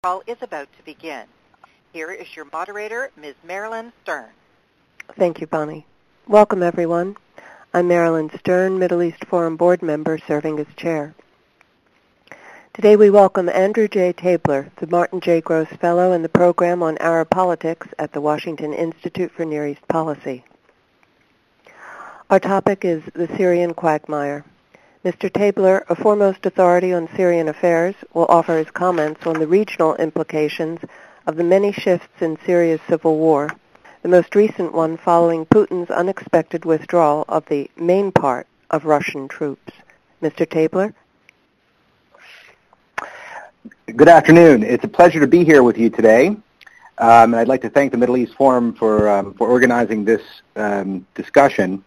Call is about to begin. Here is your moderator, Ms. Marilyn Stern. Thank you, Bonnie. Welcome, everyone. I'm Marilyn Stern, Middle East Forum board member serving as chair. Today we welcome Andrew J. Tabler, the Martin J. Gross Fellow in the Program on Arab Politics at the Washington Institute for Near East Policy. Our topic is the Syrian quagmire. Mr. Tabler, a foremost authority on Syrian affairs, will offer his comments on the regional implications of the many shifts in Syria's civil war, the most recent one following Putin's unexpected withdrawal of the main part of Russian troops. Mr. Tabler? Good afternoon. It's a pleasure to be here with you today. And I'd like to thank the Middle East Forum for organizing this discussion.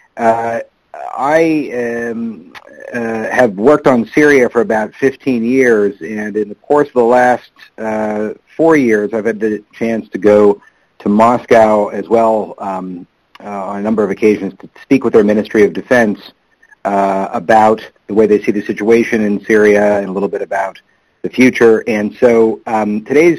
I have worked on Syria for about 15 years, and in the course of the last 4 years, I've had the chance to go to Moscow as well on a number of occasions to speak with their Ministry of Defense about the way they see the situation in Syria and a little bit about the future. And so today's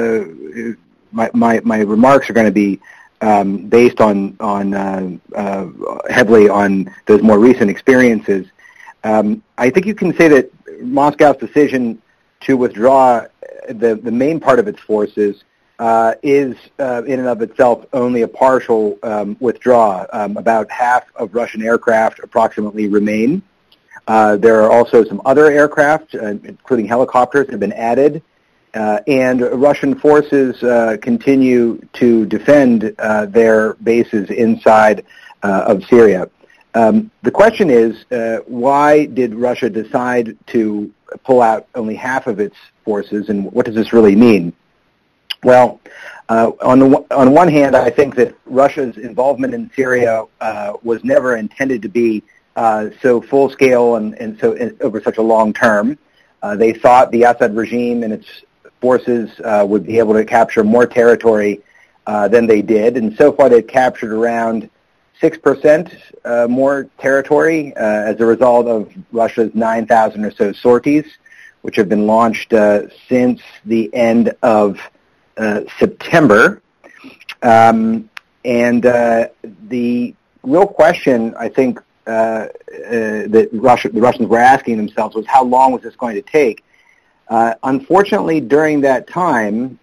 my remarks are going to be based on heavily on those more recent experiences. I think you can say that Moscow's decision to withdraw the main part of its forces is in and of itself only a partial withdrawal. About half of Russian aircraft approximately remain. There are also some other aircraft, including helicopters, that have been added. And Russian forces continue to defend their bases inside of Syria. The question is, why did Russia decide to pull out only half of its forces, and what does this really mean? Well, on one hand, I think that Russia's involvement in Syria was never intended to be so full-scale and so over such a long term. They thought the Assad regime and its forces would be able to capture more territory than they did, and so far they've captured around 6% more territory as a result of Russia's 9,000 or so sorties, which have been launched since the end of September. And the real question, I think, that the Russians were asking themselves was, how long was this going to take? Unfortunately, during that time,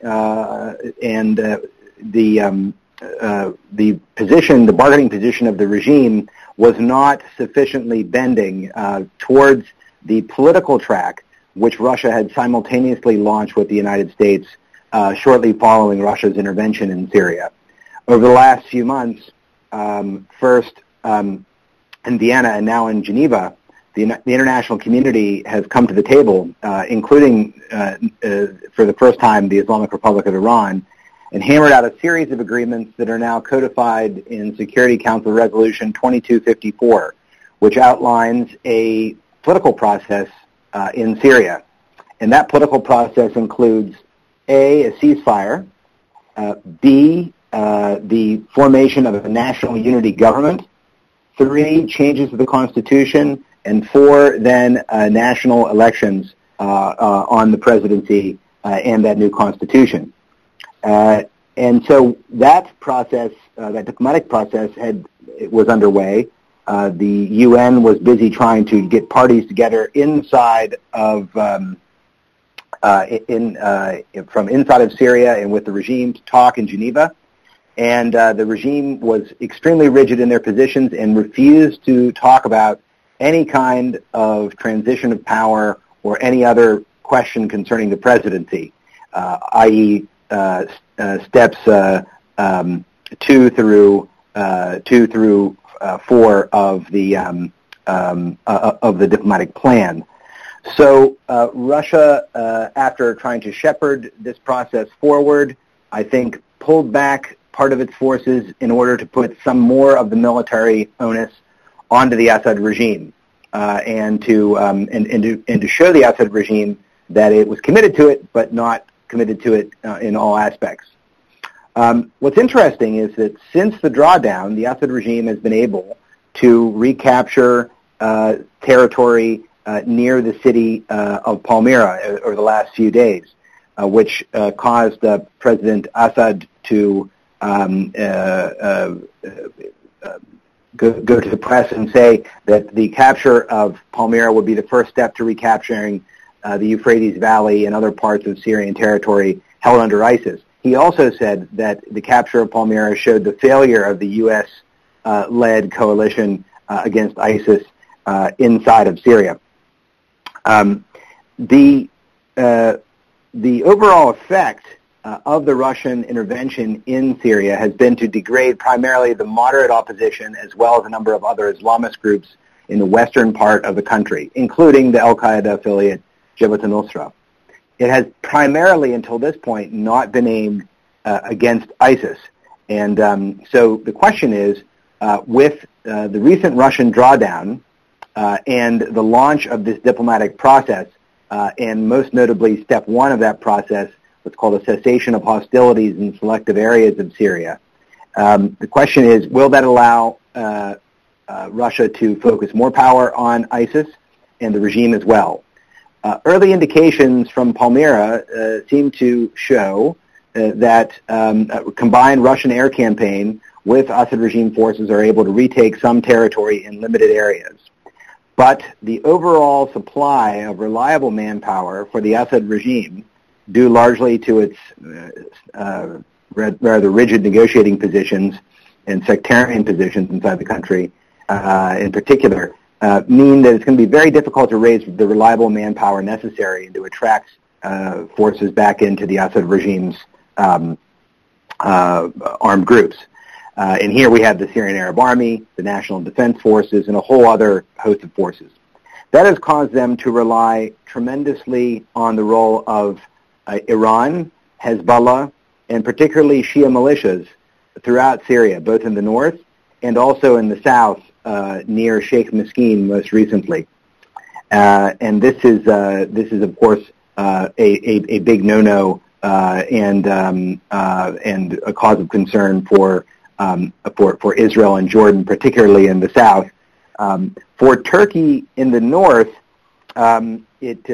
the bargaining position of the regime was not sufficiently bending towards the political track, which Russia had simultaneously launched with the United States shortly following Russia's intervention in Syria. Over the last few months, first in Vienna and now in Geneva, the international community has come to the table, including, for the first time, the Islamic Republic of Iran, and hammered out a series of agreements that are now codified in Security Council Resolution 2254, which outlines a political process in Syria. And that political process includes A, a ceasefire, B, the formation of a national unity government, 3, changes to the Constitution, and 4, then national elections on the presidency and that new Constitution. And so that process, that diplomatic process, was underway. The UN was busy trying to get parties together inside of from inside of Syria and with the regime to talk in Geneva. And the regime was extremely rigid in their positions and refused to talk about any kind of transition of power or any other question concerning the presidency, i.e., steps 2 through 4 of the diplomatic plan. So Russia, after trying to shepherd this process forward, I think pulled back part of its forces in order to put some more of the military onus onto the Assad regime, and to show the Assad regime that it was committed to it, but not committed to it in all aspects. What's interesting is that since the drawdown, the Assad regime has been able to recapture territory near the city of Palmyra over the last few days. which caused President Assad to go to the press and say that the capture of Palmyra would be the first step to recapturing the Euphrates Valley and other parts of Syrian territory held under ISIS. He also said that the capture of Palmyra showed the failure of the U.S.-led coalition against ISIS inside of Syria. The overall effect of the Russian intervention in Syria has been to degrade primarily the moderate opposition as well as a number of other Islamist groups in the western part of the country, including the al-Qaeda affiliate Jabhat al-Nusra. It has primarily, until this point, not been aimed against ISIS. And so the question is, with the recent Russian drawdown and the launch of this diplomatic process, and most notably step one of that process, what's called a cessation of hostilities in selective areas of Syria, the question is, will that allow Russia to focus more power on ISIS and the regime as well? Early indications from Palmyra seem to show that a combined Russian air campaign with Assad regime forces are able to retake some territory in limited areas. But the overall supply of reliable manpower for the Assad regime, due largely to its rather rigid negotiating positions and sectarian positions inside the country in particular, mean that it's going to be very difficult to raise the reliable manpower necessary and to attract forces back into the Assad regime's armed groups. And here we have the Syrian Arab Army, the National Defense Forces, and a whole other host of forces. That has caused them to rely tremendously on the role of Iran, Hezbollah, and particularly Shia militias throughout Syria, both in the north and also in the south, near Sheikh Meskin most recently. And this is of course a big no-no and a cause of concern for Israel and Jordan, particularly in the south. For Turkey in the north, the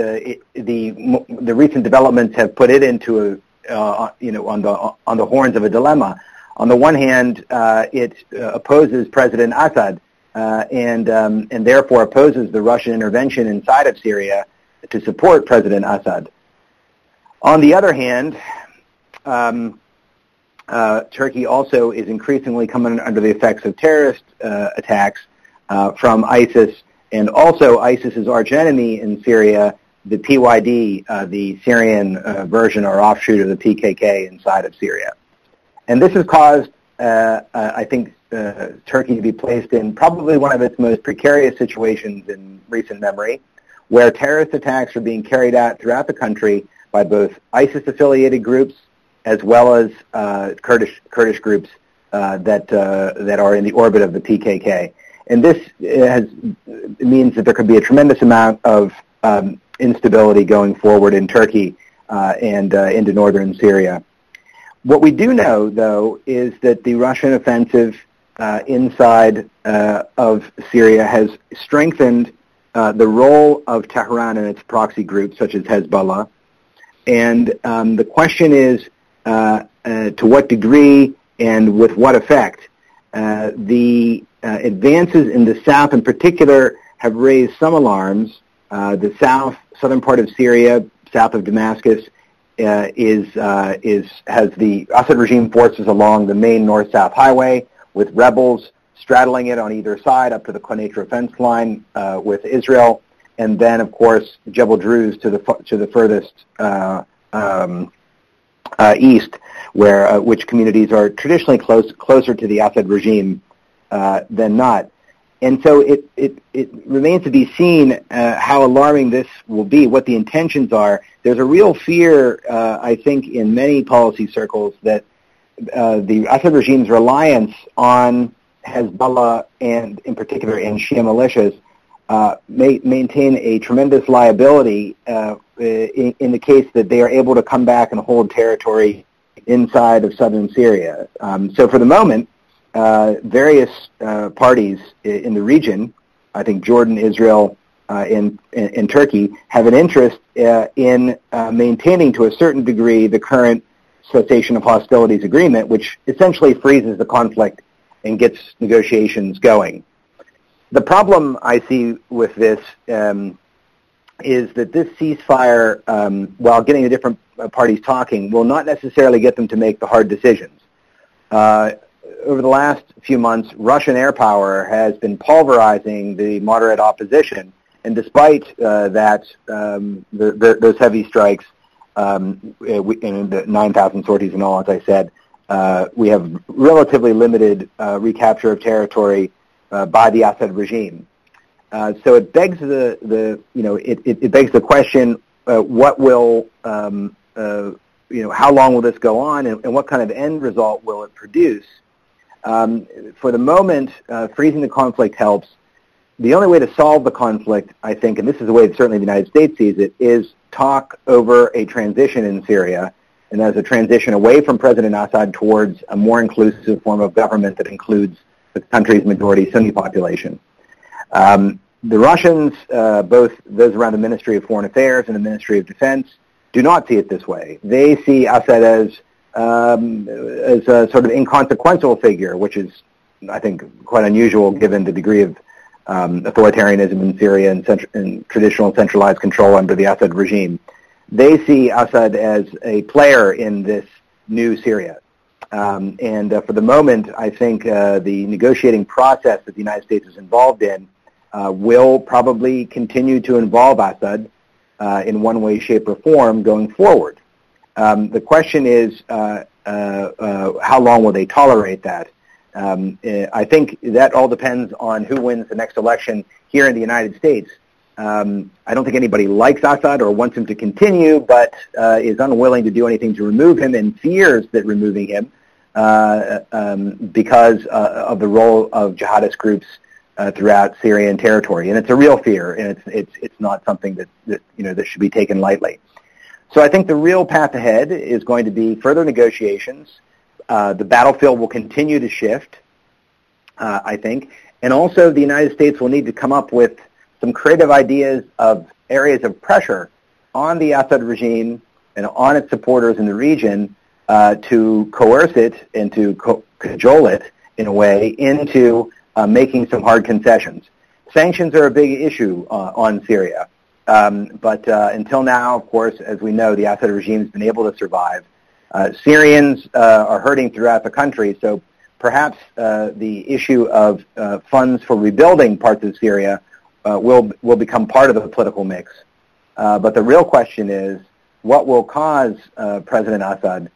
recent developments have put it into on the horns of a dilemma. On the one hand, it opposes President Assad and therefore opposes the Russian intervention inside of Syria to support President Assad. On the other hand, Turkey also is increasingly coming under the effects of terrorist attacks from ISIS, and also ISIS's archenemy in Syria, the PYD, the Syrian version or offshoot of the PKK inside of Syria. And this has caused, I think, Turkey to be placed in probably one of its most precarious situations in recent memory, where terrorist attacks are being carried out throughout the country by both ISIS-affiliated groups as well as Kurdish groups that are in the orbit of the PKK. And this means that there could be a tremendous amount of instability going forward in Turkey and into northern Syria. What we do know, though, is that the Russian offensive inside of Syria has strengthened the role of Tehran and its proxy groups, such as Hezbollah. And the question is, to what degree and with what effect the advances in the south in particular have raised some alarms. The southern part of Syria, south of Damascus, has the Assad regime forces along the main north-south highway, with rebels straddling it on either side up to the Quneitra fence line with Israel, and then of course Jebel Druze to the furthest east, where which communities are traditionally closer to the Assad regime than not. And so it remains to be seen how alarming this will be, what the intentions are. There's a real fear, I think, in many policy circles that the Assad regime's reliance on Hezbollah and, in particular, in Shia militias may maintain a tremendous liability in the case that they are able to come back and hold territory inside of southern Syria. So for the moment, various parties in the region, I think Jordan, Israel, in Turkey have an interest in maintaining to a certain degree the current cessation of hostilities agreement, which essentially freezes the conflict and gets negotiations going. The problem I see with this is that this ceasefire, while getting the different parties talking, will not necessarily get them to make the hard decisions. Over the last few months, Russian air power has been pulverizing the moderate opposition, and despite those heavy strikes, in the 9,000 sorties and all, as I said, we have relatively limited recapture of territory by the Assad regime. So it begs it begs the question: what will how long will this go on, and what kind of end result will it produce? For the moment, freezing the conflict helps. The only way to solve the conflict, I think, and this is the way that certainly the United States sees it, is talk over a transition in Syria, and that is a transition away from President Assad towards a more inclusive form of government that includes the country's majority Sunni population. The Russians, both those around the Ministry of Foreign Affairs and the Ministry of Defense, do not see it this way. They see Assad as a sort of inconsequential figure, which is, I think, quite unusual given the degree of authoritarianism in Syria and traditional centralized control under the Assad regime. They see Assad as a player in this new Syria. For the moment, I think the negotiating process that the United States is involved in will probably continue to involve Assad in one way, shape, or form going forward. The question is, how long will they tolerate that? I think that all depends on who wins the next election here in the United States. I don't think anybody likes Assad or wants him to continue, but is unwilling to do anything to remove him and fears that removing him because of the role of jihadist groups throughout Syrian territory. And it's a real fear, and it's not something that should be taken lightly. So I think the real path ahead is going to be further negotiations. The battlefield will continue to shift, I think. And also the United States will need to come up with some creative ideas of areas of pressure on the Assad regime and on its supporters in the region to coerce it and to cajole it, in a way, into making some hard concessions. Sanctions are a big issue on Syria. But until now, of course, as we know, the Assad regime has been able to survive. Syrians are hurting throughout the country, so perhaps the issue of funds for rebuilding parts of Syria will become part of the political mix. But the real question is, what will cause President Assad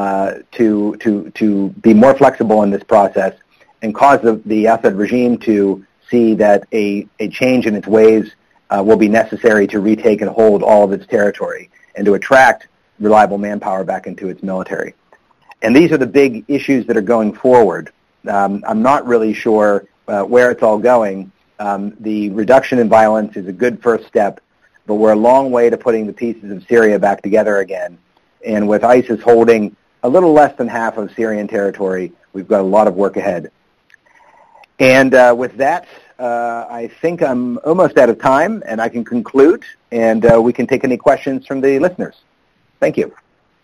to be more flexible in this process and cause the Assad regime to see that a change in its ways will be necessary to retake and hold all of its territory and to attract reliable manpower back into its military. And these are the big issues that are going forward. I'm not really sure where it's all going. The reduction in violence is a good first step, but we're a long way to putting the pieces of Syria back together again. And with ISIS holding a little less than half of Syrian territory, we've got a lot of work ahead. And with that, I think I'm almost out of time, and I can conclude, and we can take any questions from the listeners. Thank you.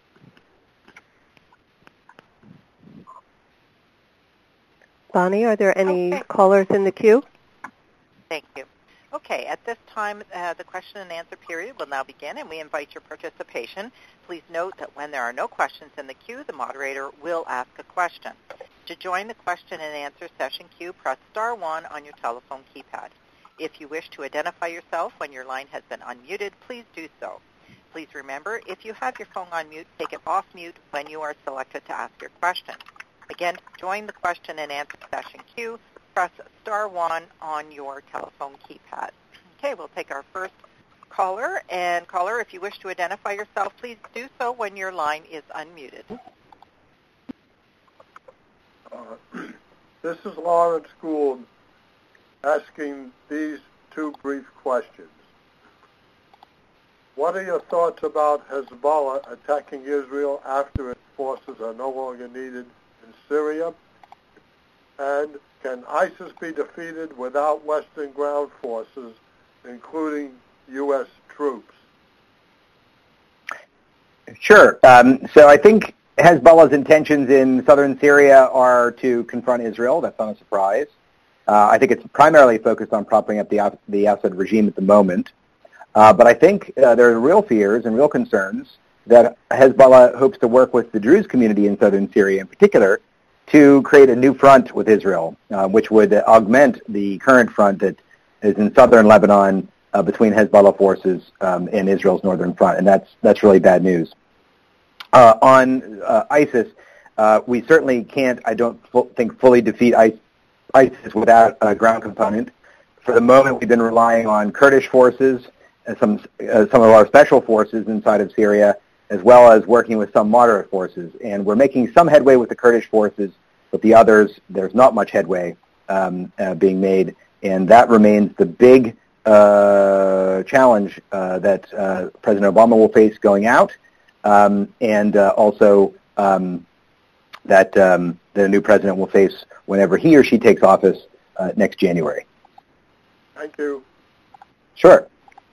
Bonnie, are there any callers in the queue? Thank you. Okay, at this time, the question and answer period will now begin, and we invite your participation. Please note that when there are no questions in the queue, the moderator will ask a question. To join the question and answer session queue, press star 1 on your telephone keypad. If you wish to identify yourself when your line has been unmuted, please do so. Please remember, if you have your phone on mute, take it off mute when you are selected to ask your question. Again, to join the question and answer session queue, press star 1 on your telephone keypad. Okay, we'll take our first caller. And caller, if you wish to identify yourself, please do so when your line is unmuted. This is Lawrence Gould asking these two brief questions. What are your thoughts about Hezbollah attacking Israel after its forces are no longer needed in Syria? And can ISIS be defeated without Western ground forces including U.S. troops? Sure. So I think Hezbollah's intentions in southern Syria are to confront Israel. That's not a surprise. I think it's primarily focused on propping up the Assad regime at the moment. But I think there are real fears and real concerns that Hezbollah hopes to work with the Druze community in southern Syria in particular to create a new front with Israel, which would augment the current front that is in southern Lebanon between Hezbollah forces and Israel's northern front. And that's really bad news. On ISIS, we certainly can't, I don't think, fully defeat ISIS without a ground component. For the moment, we've been relying on Kurdish forces, some of our special forces inside of Syria, as well as working with some moderate forces. And we're making some headway with the Kurdish forces, but the others, there's not much headway being made. And that remains the big challenge that President Obama will face going out, and also that the new president will face whenever he or she takes office next January. Thank you. Sure.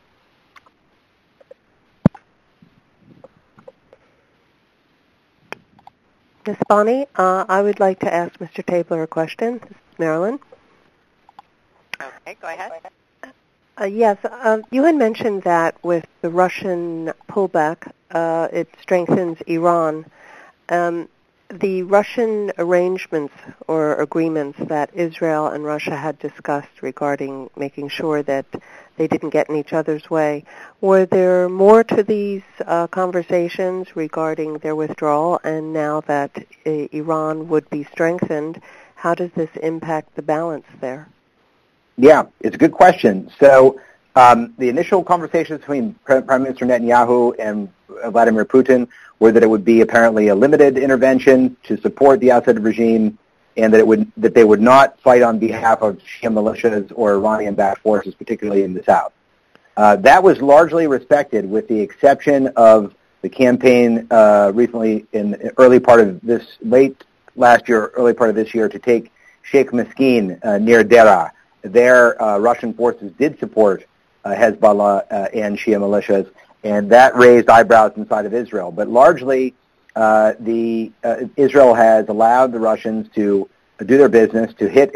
Ms. Bonney, I would like to ask Mr. Tabler a question. This is Marilyn. Okay, go ahead. Yes, you had mentioned that with the Russian pullback, it strengthens Iran. The Russian arrangements or agreements that Israel and Russia had discussed regarding making sure that they didn't get in each other's way, were there more to these conversations regarding their withdrawal? And now that Iran would be strengthened, how does this impact the balance there? Yeah, it's a good question. So the initial conversations between Prime Minister Netanyahu and Vladimir Putin were that it would be apparently a limited intervention to support the Assad regime, and that they would not fight on behalf of Shia militias or Iranian-backed forces, particularly in the south. That was largely respected, with the exception of the campaign recently in the early part of this late last year, early part of this year, to take Sheikh Meskin near Deraa. There, Russian forces did support Hezbollah and Shia militias, and that raised eyebrows inside of Israel. But largely, Israel has allowed the Russians to do their business, to hit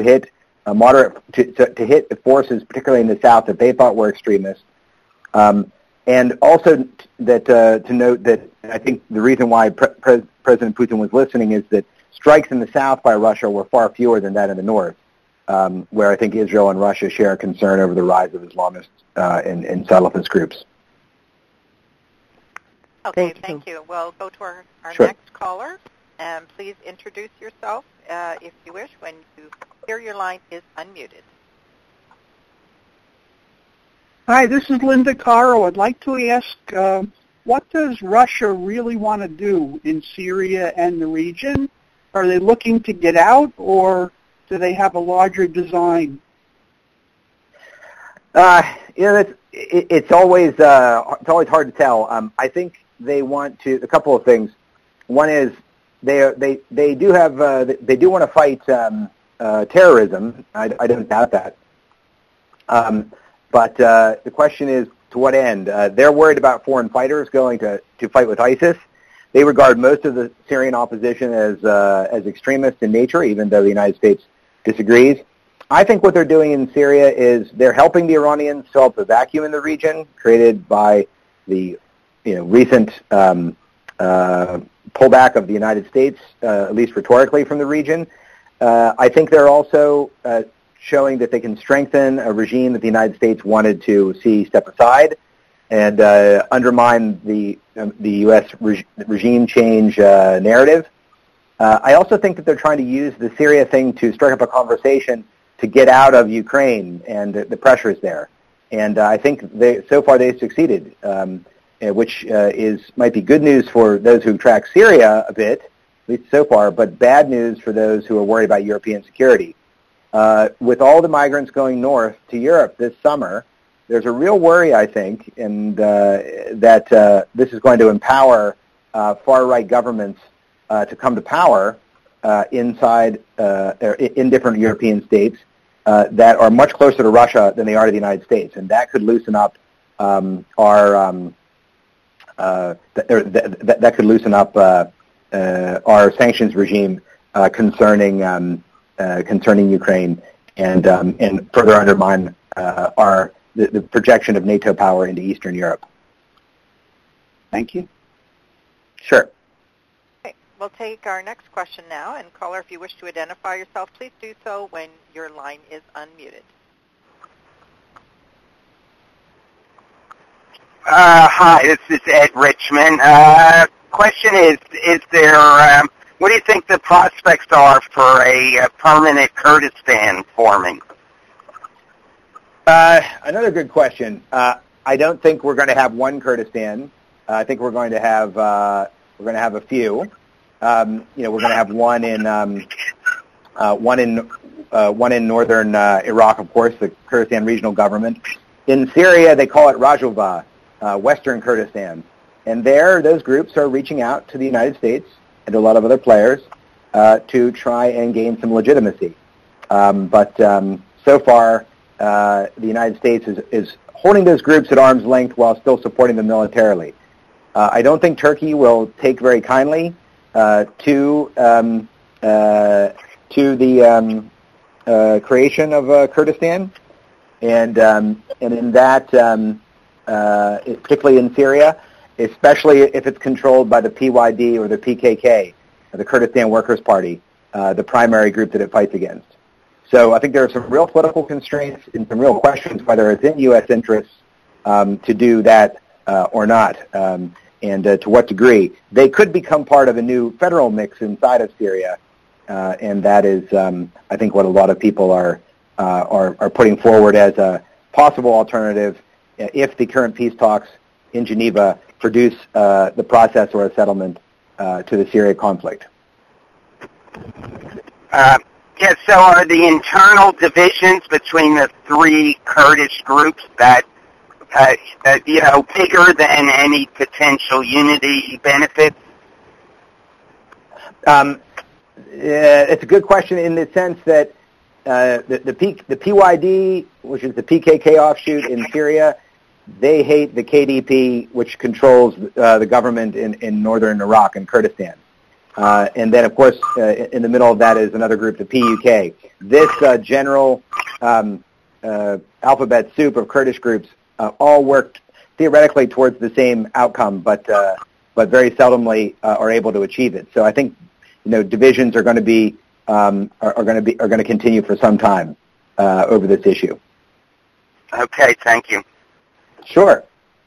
forces, particularly in the south, that they thought were extremists. And also to note that I think the reason why President Putin was listening is that strikes in the south by Russia were far fewer than that in the north, where I think Israel and Russia share a concern over the rise of Islamists and Salafist groups. Okay, thank you. We'll go to our Sure. next caller. Please introduce yourself if you wish when you hear your line is unmuted. Hi, this is Linda Caro. I'd like to ask, what does Russia really want to do in Syria and the region? Are they looking to get out, or do they have a larger design? It's always hard to tell. I think they want to. A couple of things. One is they do want to fight terrorism. I don't doubt that. But the question is, to what end? They're worried about foreign fighters going to fight with ISIS. They regard most of the Syrian opposition as extremist in nature, even though the United States disagrees. I think what they're doing in Syria is they're helping the Iranians solve the vacuum in the region created by the recent pullback of the United States, at least rhetorically, from the region. I think they're also showing that they can strengthen a regime that the United States wanted to see step aside and undermine the U.S. regime change narrative. I also think that they're trying to use the Syria thing to strike up a conversation to get out of Ukraine and the pressures there. And I think so far they've succeeded, which might be good news for those who track Syria a bit, at least so far, but bad news for those who are worried about European security. With all the migrants going north to Europe this summer, there's a real worry, I think, and that this is going to empower far-right governments to come to power in different European states, that are much closer to Russia than they are to the United States, and that could loosen up our sanctions regime concerning Ukraine and further undermine the projection of NATO power into Eastern Europe. Thank you. Sure. Okay, we'll take our next question now. And caller, if you wish to identify yourself, please do so when your line is unmuted. Hi, this is Ed Richmond. Question is there, what do you think the prospects are for a permanent Kurdistan forming? Another good question. I don't think we're going to have one Kurdistan. I think we're going to have a few. We're going to have one in northern Iraq, of course, the Kurdistan Regional Government. In Syria, they call it Rojava, Western Kurdistan. And there, those groups are reaching out to the United States and to a lot of other players to try and gain some legitimacy. But so far, the United States is holding those groups at arm's length while still supporting them militarily. I don't think Turkey will take very kindly to the creation of Kurdistan, and in that, particularly in Syria, especially if it's controlled by the PYD or the PKK, the Kurdistan Workers' Party, the primary group that it fights against. So I think there are some real political constraints and some real questions whether it's in U.S. interests to do that or not, and to what degree. They could become part of a new federal mix inside of Syria, and that is, I think, what a lot of people are putting forward as a possible alternative if the current peace talks in Geneva produce the process or a settlement to the Syria conflict. Yes, so are the internal divisions between the three Kurdish groups that, bigger than any potential unity benefits? It's a good question in the sense that the PYD, which is the PKK offshoot in Syria, they hate the KDP, which controls the government in northern Iraq and Kurdistan. And then, of course, in the middle of that is another group, the PUK. This general alphabet soup of Kurdish groups all worked theoretically towards the same outcome, but very seldomly are able to achieve it. So I think divisions are going to be are going to continue for some time over this issue. Okay, thank you. Sure.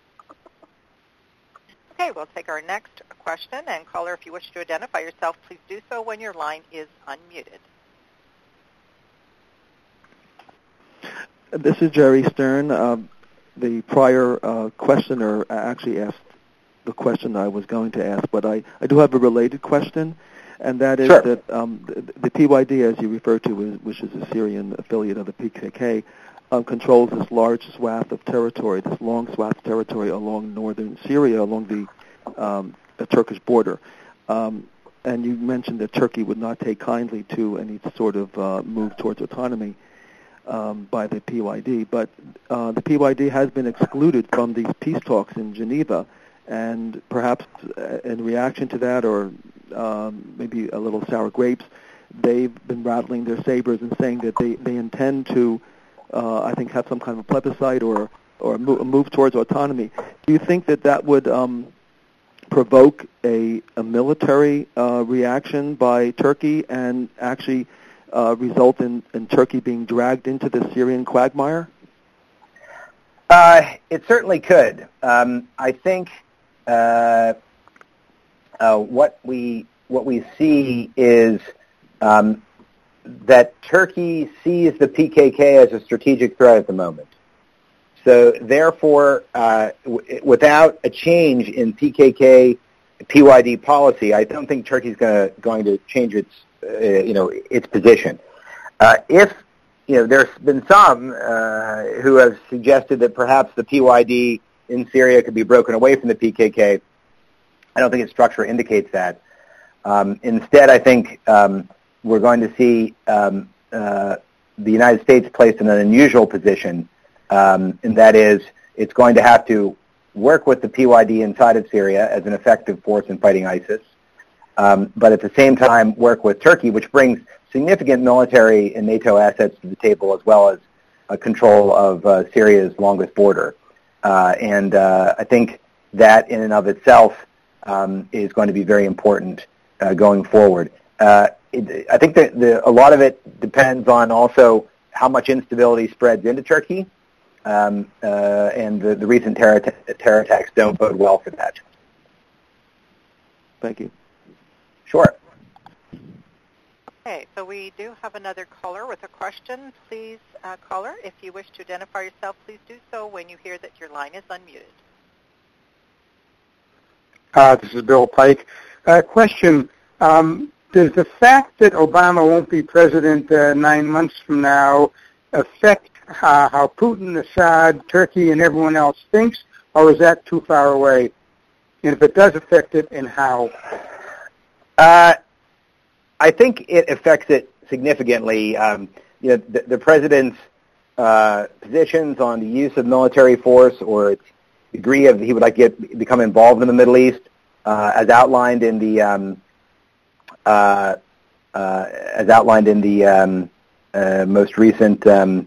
Okay, we'll take our next question. And caller, if you wish to identify yourself, please do so when your line is unmuted. This is Jerry Stern. The prior questioner actually asked the question I was going to ask, but I do have a related question, and that is that the PYD, as you refer to, which is a Syrian affiliate of the PKK, controls this large swath of territory, this long swath of territory along northern Syria, along the Turkish border. And you mentioned that Turkey would not take kindly to any sort of move towards autonomy by the PYD. But the PYD has been excluded from these peace talks in Geneva, and perhaps in reaction to that, or maybe a little sour grapes, they've been rattling their sabers and saying that they intend to I think have some kind of a plebiscite or a move towards autonomy. Do you think that would provoke a military reaction by Turkey and actually result in Turkey being dragged into the Syrian quagmire? It certainly could. I think what we see is that Turkey sees the PKK as a strategic threat at the moment. So therefore, without a change in PKK PYD policy, I don't think Turkey's going to change its position. If there's been some who have suggested that perhaps the PYD in Syria could be broken away from the PKK. I don't think its structure indicates that. Instead, I think we're going to see the United States placed in an unusual position, and that is it's going to have to work with the PYD inside of Syria as an effective force in fighting ISIS, but at the same time work with Turkey, which brings significant military and NATO assets to the table, as well as control of Syria's longest border. And I think that in and of itself is going to be very important going forward. I think that a lot of it depends on also how much instability spreads into Turkey, and the recent terror attacks don't bode well for that. Thank you. Sure. Okay, so we do have another caller with a question. Please, caller, if you wish to identify yourself, please do so when you hear that your line is unmuted. This is Bill Pike. Question, does the fact that Obama won't be president 9 months from now affect how Putin, Assad, Turkey, and everyone else thinks, or is that too far away? And if it does affect it, and how? I think it affects it significantly. The president's positions on the use of military force or its degree of he would like to become involved in the Middle East, as outlined in the most recent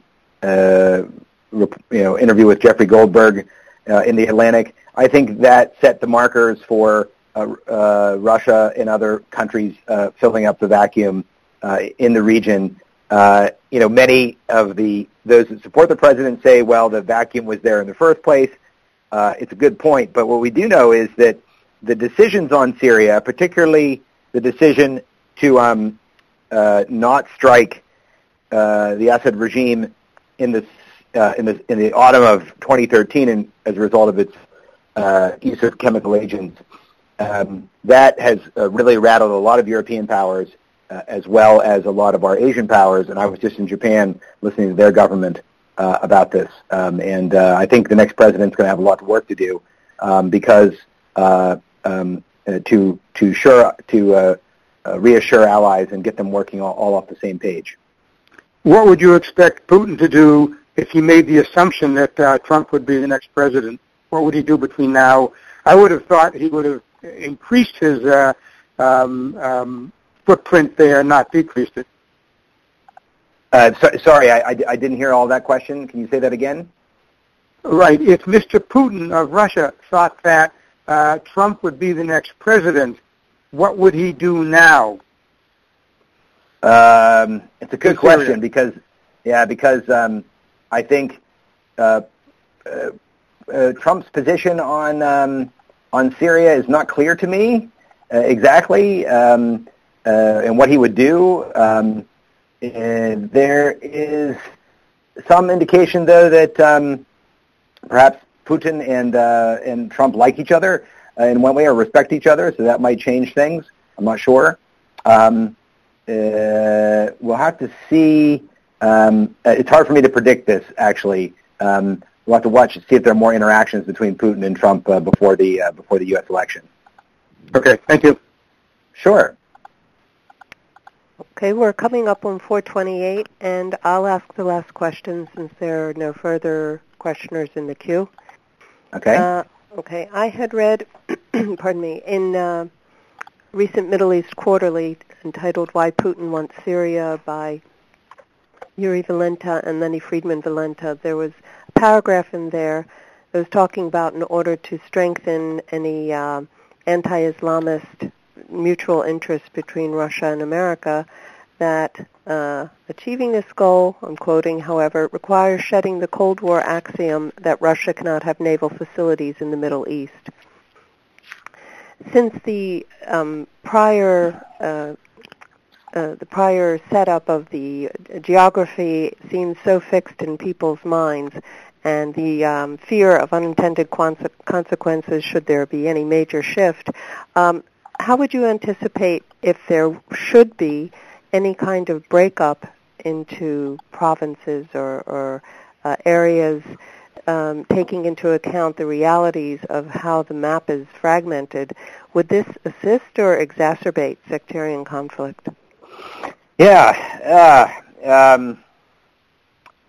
interview with Jeffrey Goldberg in the Atlantic. I think that set the markers for Russia and other countries filling up the vacuum in the region. Many of those that support the president say, well, the vacuum was there in the first place. It's a good point, but what we do know is that the decisions on Syria, particularly the decision to not strike the Assad regime in the autumn of 2013, and as a result of its use of chemical agents, that has really rattled a lot of European powers, as well as a lot of our Asian powers. And I was just in Japan listening to their government about this. And I think the next president's going to have a lot of work to do because to reassure allies and get them working all off the same page. What would you expect Putin to do if he made the assumption that Trump would be the next president? What would he do between now? I would have thought he would have increased his footprint there, not decreased it. Sorry, I didn't hear all that question. Can you say that again? Right. If Mr. Putin of Russia thought that Trump would be the next president, what would he do now? It's a good question because I think Trump's position on Syria is not clear to me exactly, and what he would do. And there is some indication, though, that perhaps Putin and Trump like each other in one way or respect each other, so that might change things. I'm not sure. We'll have to see. It's hard for me to predict this, actually. We'll have to watch to see if there are more interactions between Putin and Trump before the U.S. election. Okay, thank you. Sure. Okay, we're coming up on 4:28, and I'll ask the last question since there are no further questioners in the queue. Okay. Okay, I had read, pardon me, in recent Middle East Quarterly entitled "Why Putin Wants Syria" by Yuri Valenta and Lenny Friedman Valenta. There was a paragraph in there that was talking about in order to strengthen any anti-Islamist mutual interest between Russia and America, that achieving this goal, I'm quoting, however, requires shedding the Cold War axiom that Russia cannot have naval facilities in the Middle East. Since the prior setup of the geography seems so fixed in people's minds, and the fear of unintended consequences should there be any major shift, how would you anticipate if there should be any kind of breakup into provinces or areas, taking into account the realities of how the map is fragmented? Would this assist or exacerbate sectarian conflict? Yeah.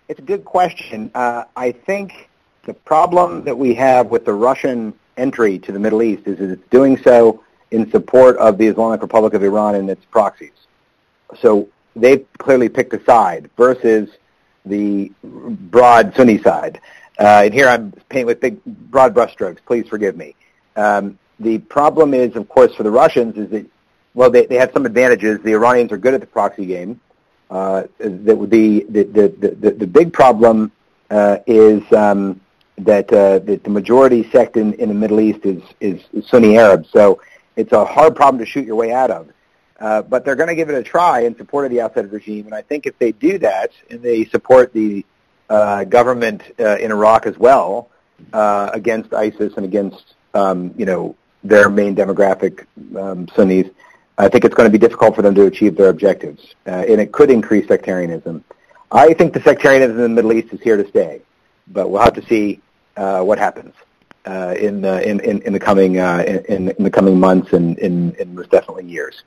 It's a good question. I think the problem that we have with the Russian entry to the Middle East is that it's doing so in support of the Islamic Republic of Iran and its proxies. So they've clearly picked a side versus the broad Sunni side. And here I'm painting with big, broad brushstrokes. Please forgive me. The problem is, of course, for the Russians is that, well, they have some advantages. The Iranians are good at the proxy game. That would be the big problem is that the majority sect in the Middle East is Sunni Arab. So it's a hard problem to shoot your way out of. But they're going to give it a try in support of the Assad regime. And I think if they do that and they support the government in Iraq as well against ISIS and against their main demographic Sunnis, I think it's going to be difficult for them to achieve their objectives, and it could increase sectarianism. I think the sectarianism in the Middle East is here to stay, but we'll have to see what happens in the coming months and most definitely years.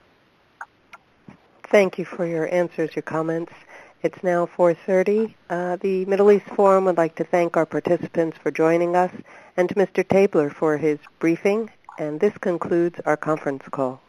Thank you for your answers, your comments. It's now 4:30. The Middle East Forum would like to thank our participants for joining us and to Mr. Tabler for his briefing, and this concludes our conference call.